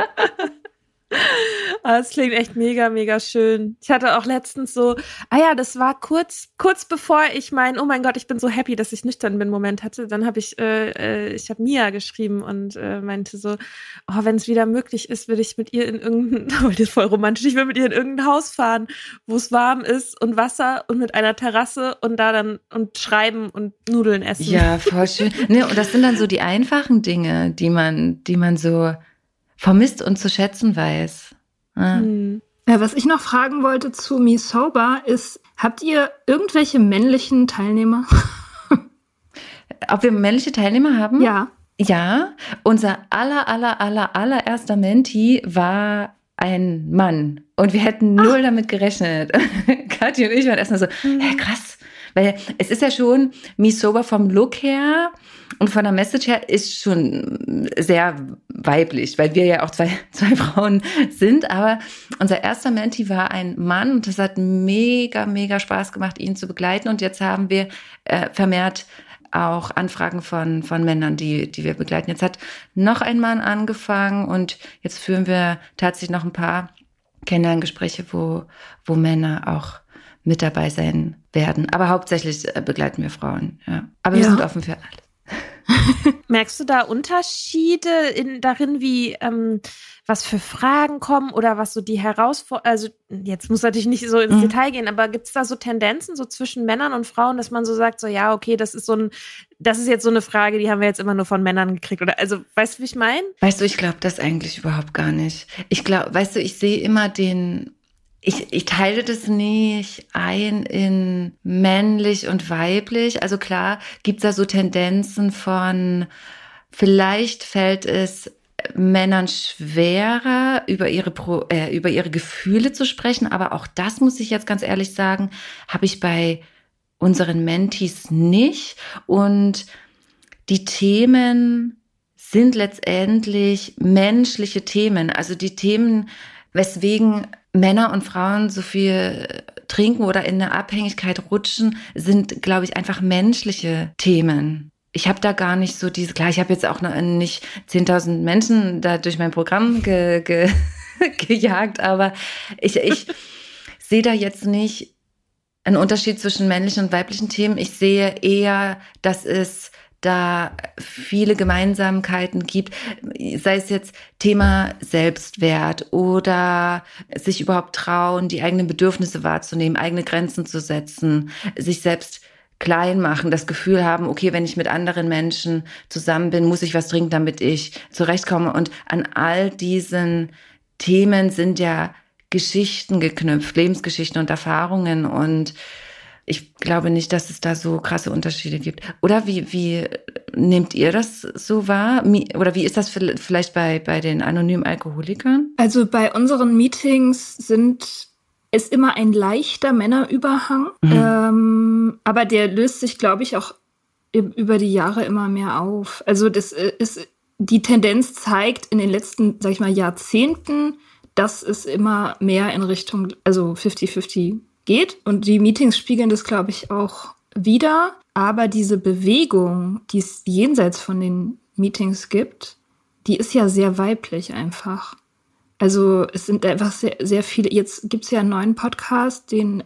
Das klingt echt mega, mega schön. Ich hatte auch letztens so, das war kurz bevor ich oh mein Gott, ich bin so happy, dass ich nüchtern bin, Moment hatte. Dann habe ich habe Mia geschrieben und meinte so, wenn es wieder möglich ist, würde ich mit ihr in das ist voll romantisch, ich will mit ihr in irgendein Haus fahren, wo es warm ist und Wasser und mit einer Terrasse und da dann und schreiben und Nudeln essen. Ja, voll schön. Ne, und das sind dann so die einfachen Dinge, die man so vermisst und zu schätzen weiß. Ja. Was ich noch fragen wollte zu Me Sober ist, habt ihr irgendwelche männlichen Teilnehmer? Ob wir männliche Teilnehmer haben? Ja. Ja, unser allererster Menti war ein Mann. Und wir hätten null damit gerechnet. Kathi und ich waren erstmal so, krass. Weil es ist ja schon, Me Sober vom Look her und von der Message her ist schon sehr weiblich, weil wir ja auch zwei Frauen sind. Aber unser erster Menti war ein Mann und das hat mega, mega Spaß gemacht, ihn zu begleiten. Und jetzt haben wir vermehrt auch Anfragen von Männern, die wir begleiten. Jetzt hat noch ein Mann angefangen und jetzt führen wir tatsächlich noch ein paar Kennenlerngespräche, wo Männer auch mit dabei sein werden. Aber hauptsächlich begleiten wir Frauen. Ja. Aber wir sind offen für alles. Merkst du da Unterschiede darin, wie was für Fragen kommen oder was so die Herausforderungen, also jetzt muss natürlich nicht so ins Detail gehen, aber gibt es da so Tendenzen so zwischen Männern und Frauen, dass man so sagt, so ja, okay, das ist jetzt so eine Frage, die haben wir jetzt immer nur von Männern gekriegt oder also, weißt du, wie ich meine? Weißt du, ich glaube das eigentlich überhaupt gar nicht. Ich glaube, weißt du, ich sehe immer ich teile das nicht ein in männlich und weiblich. Also klar gibt's da so Tendenzen von, vielleicht fällt es Männern schwerer, über ihre Gefühle zu sprechen. Aber auch das, muss ich jetzt ganz ehrlich sagen, habe ich bei unseren Mentees nicht. Und die Themen sind letztendlich menschliche Themen. Also die Themen, weswegen Männer und Frauen so viel trinken oder in eine Abhängigkeit rutschen, sind, glaube ich, einfach menschliche Themen. Ich habe da gar nicht so klar, ich habe jetzt auch noch nicht 10.000 Menschen da durch mein Programm gejagt, aber ich sehe da jetzt nicht einen Unterschied zwischen männlichen und weiblichen Themen. Ich sehe eher, dass es da viele Gemeinsamkeiten gibt, sei es jetzt Thema Selbstwert oder sich überhaupt trauen, die eigenen Bedürfnisse wahrzunehmen, eigene Grenzen zu setzen, sich selbst klein machen, das Gefühl haben, okay, wenn ich mit anderen Menschen zusammen bin, muss ich was trinken, damit ich zurechtkomme. Und an all diesen Themen sind ja Geschichten geknüpft, Lebensgeschichten und Erfahrungen, und ich glaube nicht, dass es da so krasse Unterschiede gibt. Oder wie nehmt ihr das so wahr? Oder wie ist das vielleicht bei den anonymen Alkoholikern? Also bei unseren Meetings ist immer ein leichter Männerüberhang. Aber der löst sich, glaube ich, auch über die Jahre immer mehr auf. Also die Tendenz zeigt in den letzten, sag ich mal, Jahrzehnten, dass es immer mehr in Richtung, also 50-50 geht. Und die Meetings spiegeln das, glaube ich, auch wider. Aber diese Bewegung, die es jenseits von den Meetings gibt, die ist ja sehr weiblich einfach. Also es sind einfach sehr, sehr viele. Jetzt gibt es ja einen neuen Podcast, den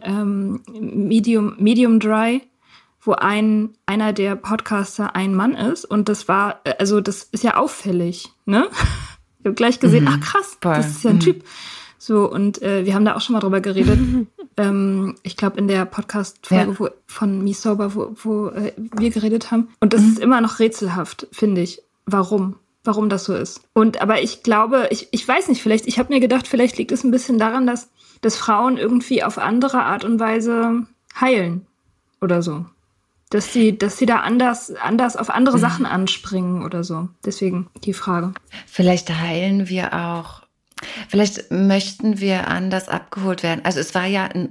Medium Dry, wo einer der Podcaster ein Mann ist. Und das ist ja auffällig, ne? Ich habe gleich gesehen, ach krass, das ist ja ein Typ. So, und wir haben da auch schon mal drüber geredet. Ich glaube, in der Podcast-Folge von Me Sober, wo wir geredet haben. Und das ist immer noch rätselhaft, finde ich. Warum das so ist. Aber ich glaube, ich weiß nicht, ich habe mir gedacht, vielleicht liegt es ein bisschen daran, dass Frauen irgendwie auf andere Art und Weise heilen oder so. Dass sie da anders auf andere Sachen anspringen oder so. Deswegen die Frage. Vielleicht heilen wir auch. Vielleicht möchten wir anders abgeholt werden. Also es war ja eine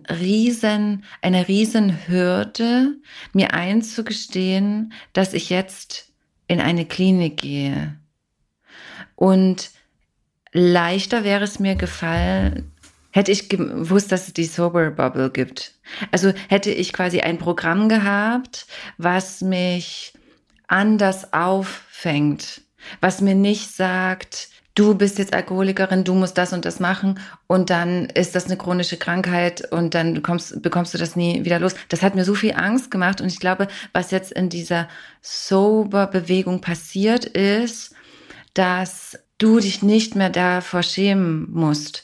riesen Hürde, mir einzugestehen, dass ich jetzt in eine Klinik gehe. Und leichter wäre es mir gefallen, hätte ich gewusst, dass es die Sober Bubble gibt. Also hätte ich quasi ein Programm gehabt, was mich anders auffängt, was mir nicht sagt, du bist jetzt Alkoholikerin, du musst das und das machen und dann ist das eine chronische Krankheit und dann bekommst du das nie wieder los. Das hat mir so viel Angst gemacht und ich glaube, was jetzt in dieser Sober-Bewegung passiert ist, dass du dich nicht mehr davor schämen musst.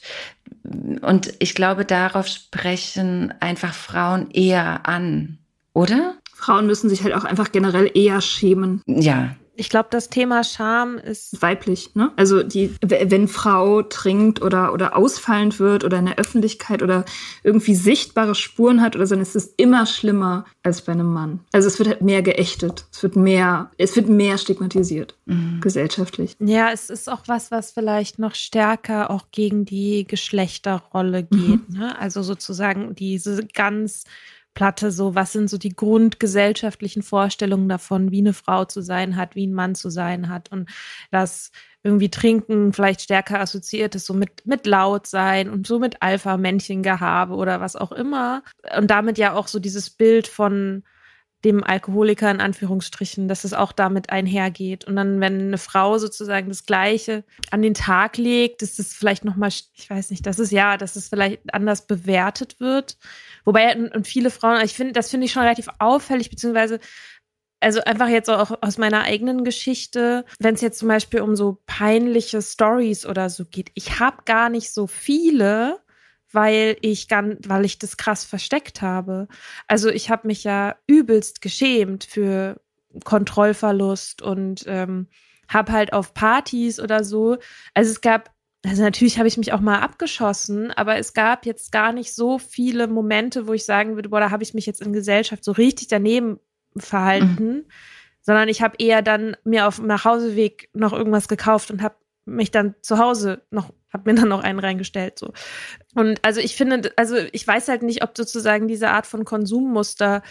Und ich glaube, darauf sprechen einfach Frauen eher an, oder? Frauen müssen sich halt auch einfach generell eher schämen. Ja. Ich glaube, das Thema Scham ist weiblich, ne? Also wenn Frau trinkt oder ausfallend wird oder in der Öffentlichkeit oder irgendwie sichtbare Spuren hat oder so, dann ist es immer schlimmer als bei einem Mann. Also es wird halt mehr geächtet, es wird mehr stigmatisiert, gesellschaftlich. Ja, es ist auch was vielleicht noch stärker auch gegen die Geschlechterrolle geht, ne? Also sozusagen diese ganz Platte, so was sind so die grundgesellschaftlichen Vorstellungen davon, wie eine Frau zu sein hat, wie ein Mann zu sein hat und dass irgendwie Trinken vielleicht stärker assoziiert ist, so mit laut sein und so mit Alpha-Männchen-Gehabe oder was auch immer und damit ja auch so dieses Bild von dem Alkoholiker in Anführungsstrichen, dass es auch damit einhergeht. Und dann, wenn eine Frau sozusagen das Gleiche an den Tag legt, ist es vielleicht nochmal, ich weiß nicht, dass es vielleicht anders bewertet wird. Wobei, und viele Frauen, das finde ich schon relativ auffällig, beziehungsweise, also einfach jetzt auch aus meiner eigenen Geschichte, wenn es jetzt zum Beispiel um so peinliche Stories oder so geht. Ich habe gar nicht so viele, weil ich das krass versteckt habe. Also ich habe mich ja übelst geschämt für Kontrollverlust und habe halt auf Partys oder so, also natürlich habe ich mich auch mal abgeschossen, aber es gab jetzt gar nicht so viele Momente, wo ich sagen würde, boah, da habe ich mich jetzt in Gesellschaft so richtig daneben verhalten, sondern ich habe eher dann mir auf dem Nachhauseweg noch irgendwas gekauft und habe mich dann zu Hause habe mir dann noch einen reingestellt, so. Und also ich finde, also ich weiß halt nicht, ob sozusagen diese Art von Konsummuster,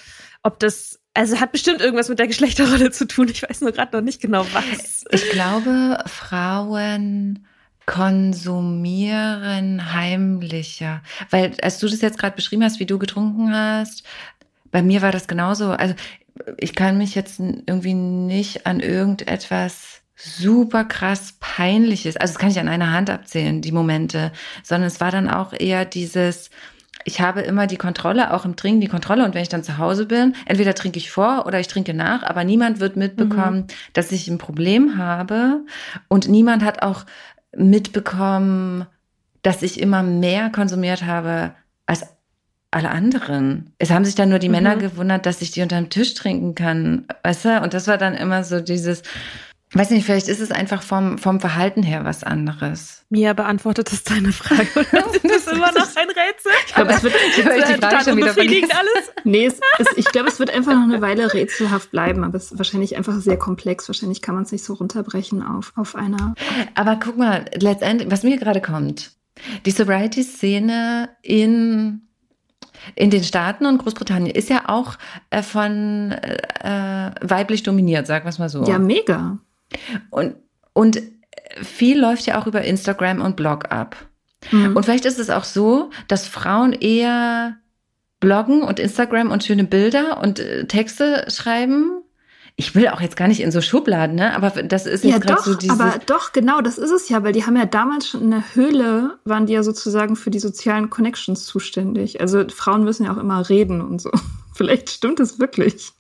also hat bestimmt irgendwas mit der Geschlechterrolle zu tun. Ich weiß nur gerade noch nicht genau was. Ich glaube, Frauen konsumieren heimlicher. Weil als du das jetzt gerade beschrieben hast, wie du getrunken hast, bei mir war das genauso. Also ich kann mich jetzt irgendwie nicht an irgendetwas super krass Peinliches, also das kann ich an einer Hand abzählen, die Momente, sondern es war dann auch eher dieses, ich habe immer die Kontrolle, auch im Trinken die Kontrolle und wenn ich dann zu Hause bin, entweder trinke ich vor oder ich trinke nach, aber niemand wird mitbekommen, dass ich ein Problem habe und niemand hat auch mitbekommen, dass ich immer mehr konsumiert habe als alle anderen. Es haben sich dann nur die Männer gewundert, dass ich die unterm Tisch trinken kann, weißt du? Und das war dann immer so dieses, weiß nicht, vielleicht ist es einfach vom Verhalten her was anderes. Mia, beantwortet das deine Frage? Oder ist das immer noch ein Rätsel? Ich glaube, es wird die Frage schon wieder alles. Nee, ich glaube, es wird einfach noch eine Weile rätselhaft bleiben, aber es ist wahrscheinlich einfach sehr komplex. Wahrscheinlich kann man es nicht so runterbrechen auf einer. Aber guck mal, letztendlich, was mir gerade kommt, die Sobriety-Szene in den Staaten und Großbritannien ist ja auch von weiblich dominiert, sagen wir es mal so. Ja, mega. Und viel läuft ja auch über Instagram und Blog ab. Und vielleicht ist es auch so, dass Frauen eher bloggen und Instagram und schöne Bilder und Texte schreiben. Ich will auch jetzt gar nicht in so Schubladen, ne? Aber das ist jetzt gerade so dieses... Aber doch, genau, das ist es ja, weil die haben ja damals schon in der Höhle, waren die ja sozusagen für die sozialen Connections zuständig. Also Frauen müssen ja auch immer reden und so. Vielleicht stimmt es wirklich.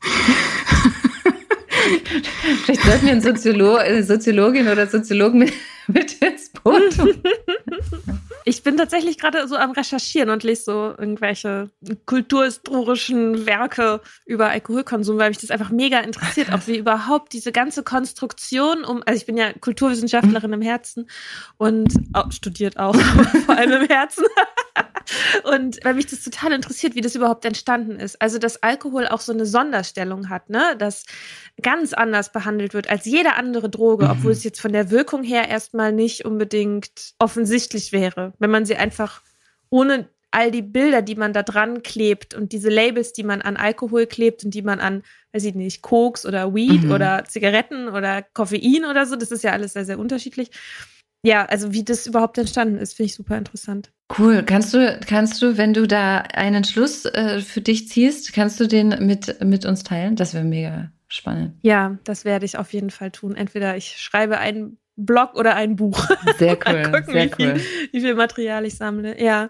Vielleicht sollten wir eine Soziologin oder Soziologen mit ins Boot. Ich bin tatsächlich gerade so am Recherchieren und lese so irgendwelche kulturhistorischen Werke über Alkoholkonsum, weil mich das einfach mega interessiert, auch wie überhaupt diese ganze Konstruktion also ich bin ja Kulturwissenschaftlerin im Herzen und studiert auch, vor allem im Herzen. Und weil mich das total interessiert, wie das überhaupt entstanden ist. Also, dass Alkohol auch so eine Sonderstellung hat, ne? Dass ganz anders behandelt wird als jede andere Droge, obwohl es jetzt von der Wirkung her erstmal nicht unbedingt offensichtlich wäre, wenn man sie einfach ohne all die Bilder, die man da dran klebt und diese Labels, die man an Alkohol klebt und die man an, weiß ich nicht, Koks oder Weed oder Zigaretten oder Koffein oder so, das ist ja alles sehr, sehr unterschiedlich. Ja, also wie das überhaupt entstanden ist, finde ich super interessant. Cool. Kannst du, wenn du da einen Schluss für dich ziehst, kannst du den mit uns teilen? Das wäre mega spannend. Ja, das werde ich auf jeden Fall tun. Entweder ich schreibe einen Blog oder ein Buch. Sehr cool. Mal gucken, wie viel Material ich sammle. Ja.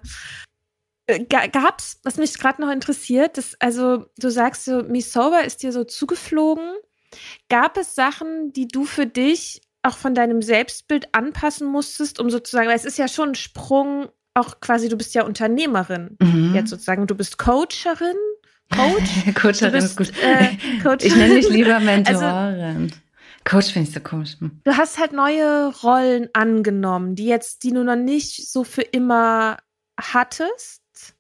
Gab's, was mich gerade noch interessiert, also du sagst so, Me Sober ist dir so zugeflogen. Gab es Sachen, die du für dich auch von deinem Selbstbild anpassen musstest, um sozusagen, weil es ist ja schon ein Sprung, auch quasi, du bist ja Unternehmerin jetzt sozusagen, du bist Coacherin? Coacherin ist gut. Coach. Ich nenne dich lieber Mentorin. Also, Coach finde ich so komisch. Du hast halt neue Rollen angenommen, die du noch nicht so für immer hattest.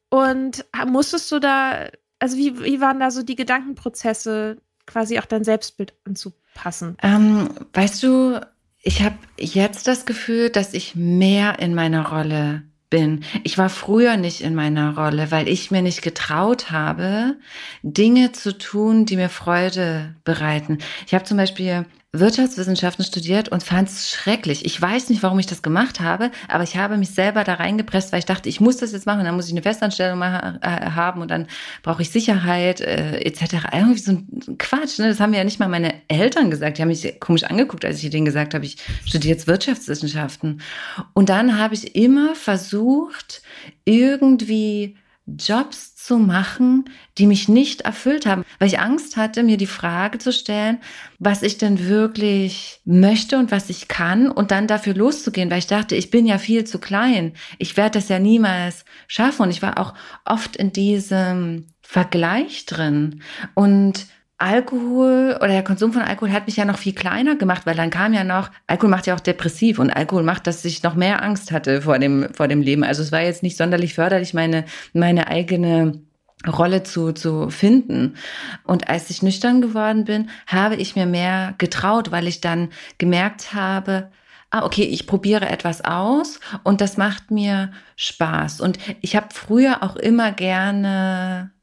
Und musstest du da, also wie waren da so die Gedankenprozesse, quasi auch dein Selbstbild anzupassen? Weißt du, ich habe jetzt das Gefühl, dass ich mehr in meiner Rolle bin. Ich war früher nicht in meiner Rolle, weil ich mir nicht getraut habe, Dinge zu tun, die mir Freude bereiten. Ich habe zum Beispiel Wirtschaftswissenschaften studiert und fand es schrecklich. Ich weiß nicht, warum ich das gemacht habe, aber ich habe mich selber da reingepresst, weil ich dachte, ich muss das jetzt machen, dann muss ich eine Festanstellung haben und dann brauche ich Sicherheit etc. Irgendwie so ein Quatsch, ne? Das haben mir ja nicht mal meine Eltern gesagt. Die haben mich komisch angeguckt, als ich denen gesagt habe, ich studiere jetzt Wirtschaftswissenschaften. Und dann habe ich immer versucht, irgendwie Jobs zu machen, die mich nicht erfüllt haben, weil ich Angst hatte, mir die Frage zu stellen, was ich denn wirklich möchte und was ich kann und dann dafür loszugehen, weil ich dachte, ich bin ja viel zu klein. Ich werde das ja niemals schaffen und ich war auch oft in diesem Vergleich drin und Alkohol oder der Konsum von Alkohol hat mich ja noch viel kleiner gemacht, weil dann kam ja noch, Alkohol macht ja auch depressiv und Alkohol macht, dass ich noch mehr Angst hatte vor dem Leben. Also es war jetzt nicht sonderlich förderlich, meine eigene Rolle zu finden. Und als ich nüchtern geworden bin, habe ich mir mehr getraut, weil ich dann gemerkt habe, okay, ich probiere etwas aus und das macht mir Spaß. Und ich habe früher auch immer gerne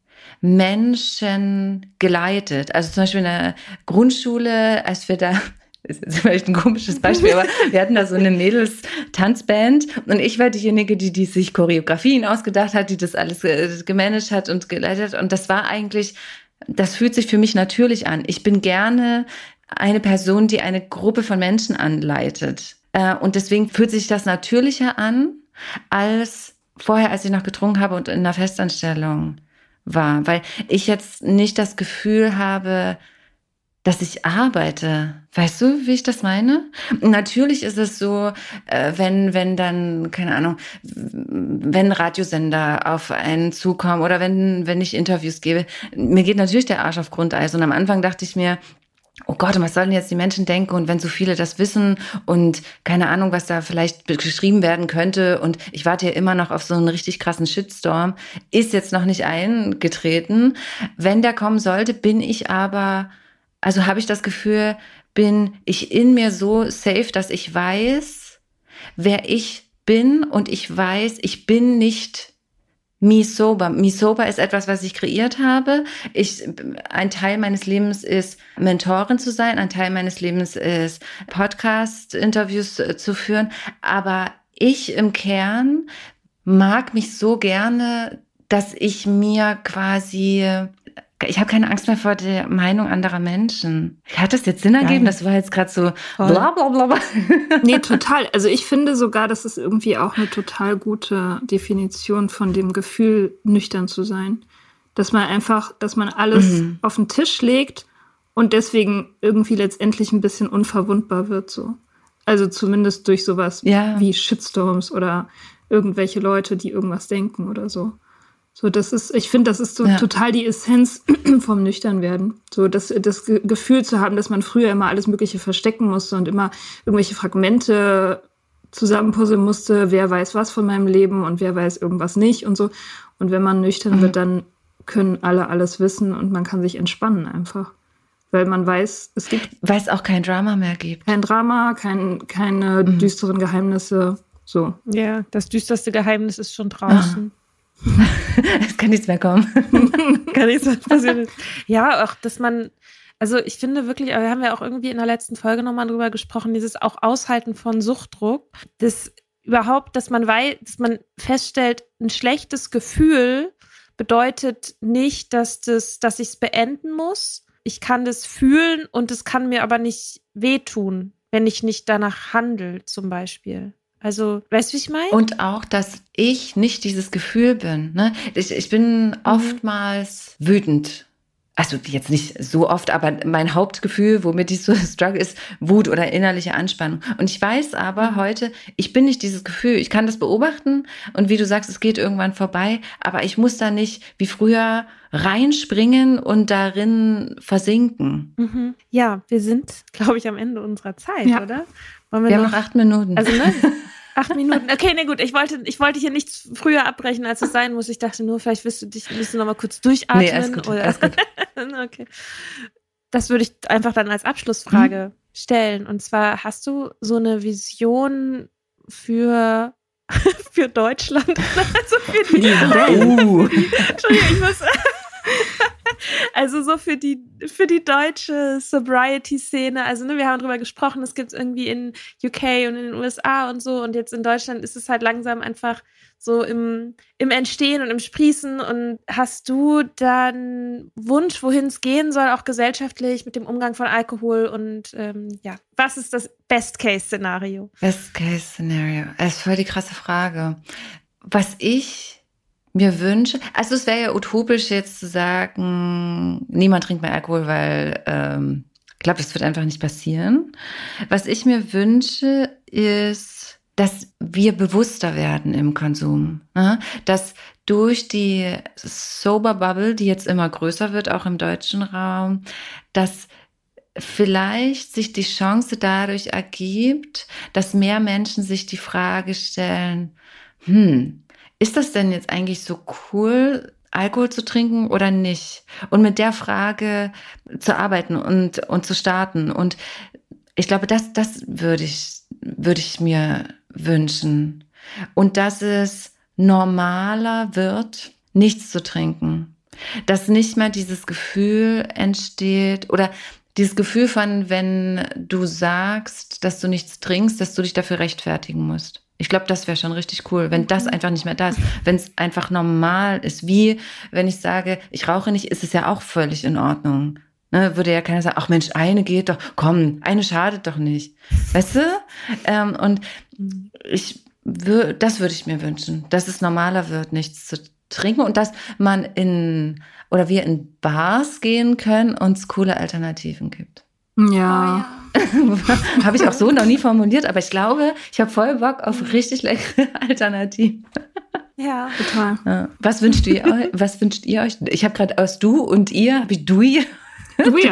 Menschen geleitet. Also zum Beispiel in der Grundschule, als wir da, das ist jetzt vielleicht ein komisches Beispiel, aber wir hatten da so eine Mädels-Tanzband und ich war diejenige, die sich Choreografien ausgedacht hat, die das alles gemanagt hat und geleitet hat. Und das war eigentlich, das fühlt sich für mich natürlich an. Ich bin gerne eine Person, die eine Gruppe von Menschen anleitet. Und deswegen fühlt sich das natürlicher an, als vorher, als ich noch getrunken habe und in einer Festanstellung war, weil ich jetzt nicht das Gefühl habe, dass ich arbeite. Weißt du, wie ich das meine? Natürlich ist es so, wenn dann, keine Ahnung, wenn Radiosender auf einen zukommen oder wenn ich Interviews gebe, mir geht natürlich der Arsch auf Grundeis und am Anfang dachte ich mir, oh Gott, und was sollen jetzt die Menschen denken? Und wenn so viele das wissen und keine Ahnung, was da vielleicht geschrieben werden könnte und ich warte ja immer noch auf so einen richtig krassen Shitstorm, ist jetzt noch nicht eingetreten. Wenn der kommen sollte, bin ich aber, also habe ich das Gefühl, bin ich in mir so safe, dass ich weiß, wer ich bin und ich weiß, ich bin nicht Me Sober. Me Sober ist etwas, was ich kreiert habe. Ein Teil meines Lebens ist, Mentorin zu sein. Ein Teil meines Lebens ist, Podcast-Interviews zu führen. Aber ich im Kern mag mich so gerne, dass ich mir quasi, ich habe keine Angst mehr vor der Meinung anderer Menschen. Hat das jetzt Sinn ergeben? Das war jetzt gerade so bla bla bla bla. Nee, total. Also ich finde sogar, das ist irgendwie auch eine total gute Definition von dem Gefühl, nüchtern zu sein. Dass man alles auf den Tisch legt und deswegen irgendwie letztendlich ein bisschen unverwundbar wird so. Also zumindest durch sowas wie Shitstorms oder irgendwelche Leute, die irgendwas denken oder so. So, ich finde, das ist so total die Essenz vom Nüchternwerden. So, das Gefühl zu haben, dass man früher immer alles Mögliche verstecken musste und immer irgendwelche Fragmente zusammenpuzzeln musste, wer weiß was von meinem Leben und wer weiß irgendwas nicht und so. Und wenn man nüchtern wird, dann können alle alles wissen und man kann sich entspannen einfach. Weil man weiß, es gibt... Weil es auch kein Drama mehr gibt. Kein Drama, keine düsteren Geheimnisse, so. Ja, das düsterste Geheimnis ist schon draußen. Es kann nichts mehr kommen. Kann nichts mehr passieren. Ja, auch, dass man... Also ich finde wirklich, wir haben ja auch irgendwie in der letzten Folge nochmal drüber gesprochen, dieses auch Aushalten von Suchtdruck, das überhaupt, dass man feststellt, ein schlechtes Gefühl bedeutet nicht, dass ich es beenden muss. Ich kann das fühlen und es kann mir aber nicht wehtun, wenn ich nicht danach handle, zum Beispiel. Also, weißt du, wie ich meine? Und auch, dass ich nicht dieses Gefühl bin. Ne? Ich bin oftmals wütend. Also jetzt nicht so oft, aber mein Hauptgefühl, womit ich so struggle, ist Wut oder innerliche Anspannung. Und ich weiß aber heute, ich bin nicht dieses Gefühl. Ich kann das beobachten und wie du sagst, es geht irgendwann vorbei, aber ich muss da nicht wie früher reinspringen und darin versinken. Mhm. Ja, wir sind, glaube ich, am Ende unserer Zeit, oder? Wir haben noch 8 Minuten. Also, ne? 8 Minuten. Okay, ne, gut. Ich wollte hier nichts früher abbrechen, als es sein muss. Ich dachte nur, vielleicht willst du noch mal kurz durchatmen. Nee, alles gut, alles gut. Okay. Das würde ich einfach dann als Abschlussfrage stellen. Und zwar, hast du so eine Vision für Deutschland? Also für die Welt. Entschuldigung, ich muss... Also so für die deutsche Sobriety-Szene, also ne, wir haben drüber gesprochen, es gibt irgendwie in UK und in den USA und so und jetzt in Deutschland ist es halt langsam einfach so im Entstehen und im Sprießen. Und hast du dann Wunsch, wohin es gehen soll, auch gesellschaftlich mit dem Umgang von Alkohol und was ist das Best-Case-Szenario? Best-Case-Szenario, das ist voll die krasse Frage. Was ich mir wünsche, also es wäre ja utopisch jetzt zu sagen, niemand trinkt mehr Alkohol, weil ich glaube, das wird einfach nicht passieren. Was ich mir wünsche, ist, dass wir bewusster werden im Konsum. Ne? Dass durch die Sober Bubble, die jetzt immer größer wird, auch im deutschen Raum, dass vielleicht sich die Chance dadurch ergibt, dass mehr Menschen sich die Frage stellen, ist das denn jetzt eigentlich so cool, Alkohol zu trinken oder nicht? Und mit der Frage zu arbeiten und zu starten. Und ich glaube, das würde ich mir wünschen. Und dass es normaler wird, nichts zu trinken. Dass nicht mehr dieses Gefühl entsteht oder dieses Gefühl von, wenn du sagst, dass du nichts trinkst, dass du dich dafür rechtfertigen musst. Ich glaube, das wäre schon richtig cool, wenn das einfach nicht mehr da ist, wenn es einfach normal ist. Wie wenn ich sage, ich rauche nicht, ist es ja auch völlig in Ordnung. Ne, würde ja keiner sagen, ach Mensch, eine geht doch, komm, eine schadet doch nicht. Weißt du? Und das würde ich mir wünschen, dass es normaler wird, nichts zu trinken und dass man wir in Bars gehen können und es coole Alternativen gibt. Ja. Habe ich auch so noch nie formuliert, aber ich glaube, ich habe voll Bock auf richtig leckere Alternativen. Ja, total. Ja. Was wünscht ihr euch? Ich habe gerade aus du und ihr, habe ich du-ihr? Du-ihr.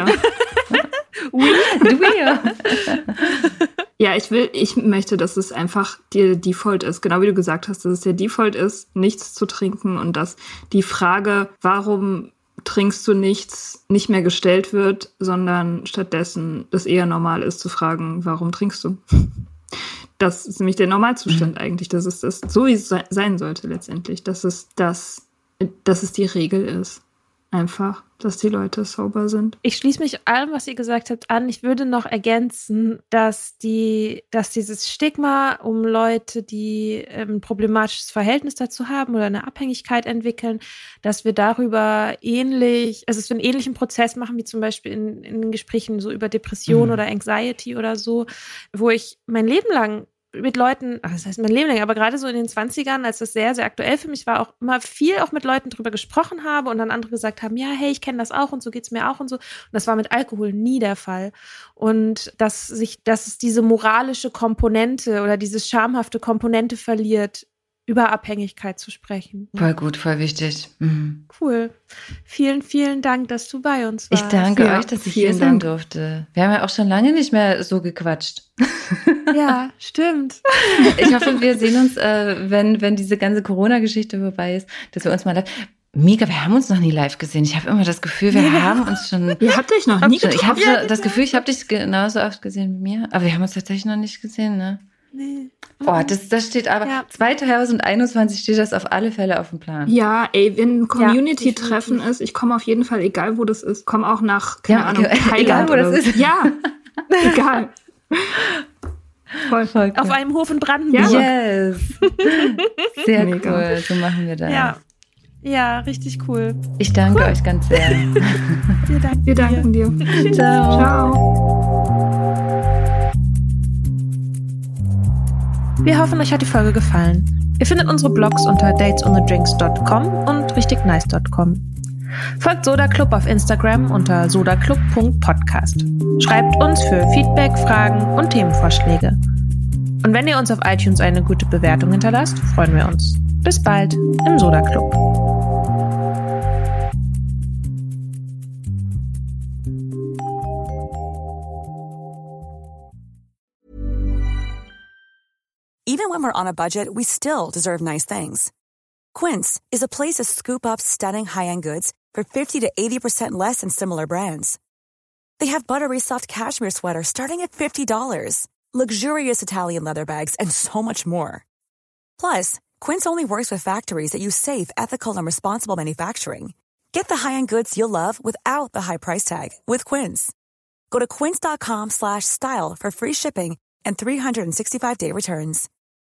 Du-ihr. Ja, ich möchte, dass es einfach der Default ist. Genau wie du gesagt hast, dass es der Default ist, nichts zu trinken und dass die Frage, warum trinkst du nichts, nicht mehr gestellt wird, sondern stattdessen das eher normal ist zu fragen, warum trinkst du? Das ist nämlich der Normalzustand eigentlich. Das ist das, so wie es sein sollte letztendlich. Dass es die Regel ist. Einfach, dass die Leute sober sind. Ich schließe mich allem, was ihr gesagt habt, an. Ich würde noch ergänzen, dass dieses Stigma um Leute, die ein problematisches Verhältnis dazu haben oder eine Abhängigkeit entwickeln, dass wir darüber dass wir einen ähnlichen Prozess machen, wie zum Beispiel in Gesprächen so über Depression oder Anxiety oder so, wo ich mein Leben lang mit Leuten, das heißt mein Leben lang, aber gerade so in den 20ern, als das sehr, sehr aktuell für mich war, auch immer viel auch mit Leuten drüber gesprochen habe und dann andere gesagt haben, ja, hey, ich kenne das auch und so geht's mir auch und so. Und das war mit Alkohol nie der Fall. Und dass es diese moralische Komponente oder diese schamhafte Komponente verliert, über Abhängigkeit zu sprechen. Voll gut, voll wichtig. Mhm. Cool. Vielen, vielen Dank, dass du bei uns warst. Ich danke euch, dass ich hier sein durfte. Wir haben ja auch schon lange nicht mehr so gequatscht. Ja, stimmt. Ich hoffe, wir sehen uns, wenn diese ganze Corona-Geschichte vorbei ist, dass wir uns mal live... Mega, wir haben uns noch nie live gesehen. Ich habe immer das Gefühl, wir haben uns schon... Ihr habt euch noch nie getroffen? Ich habe das Gefühl, ich habe dich genauso oft gesehen wie mir. Aber wir haben uns tatsächlich noch nicht gesehen, ne? Nee. Oh, das steht aber... Ja. 2021 steht das auf alle Fälle auf dem Plan. Ja, ey, wenn ein Community-Treffen ist, ich komme auf jeden Fall, egal wo das ist, komme auch nach, keine Ahnung, Thailand. Egal wo das ist. Ja, egal. Voll. Auf einem Hof in Brandenburg. Yes. Sehr cool, so machen wir das. Ja, richtig cool. Ich danke euch ganz sehr. Wir danken dir. Ciao. Ciao. Wir hoffen, euch hat die Folge gefallen. Ihr findet unsere Blogs unter datesonthedrinks.com und richtignice.com. Folgt Soda Club auf Instagram unter sodaclub.podcast. Schreibt uns für Feedback, Fragen und Themenvorschläge. Und wenn ihr uns auf iTunes eine gute Bewertung hinterlasst, freuen wir uns. Bis bald im Soda Club. Even when we're on a budget, we still deserve nice things. Quince is a place to scoop up stunning high-end goods for 50 to 80% less than similar brands. They have buttery soft cashmere sweaters starting at $50, luxurious Italian leather bags, and so much more. Plus, Quince only works with factories that use safe, ethical, and responsible manufacturing. Get the high-end goods you'll love without the high price tag with Quince. Go to quince.com/style for free shipping and 365-day returns.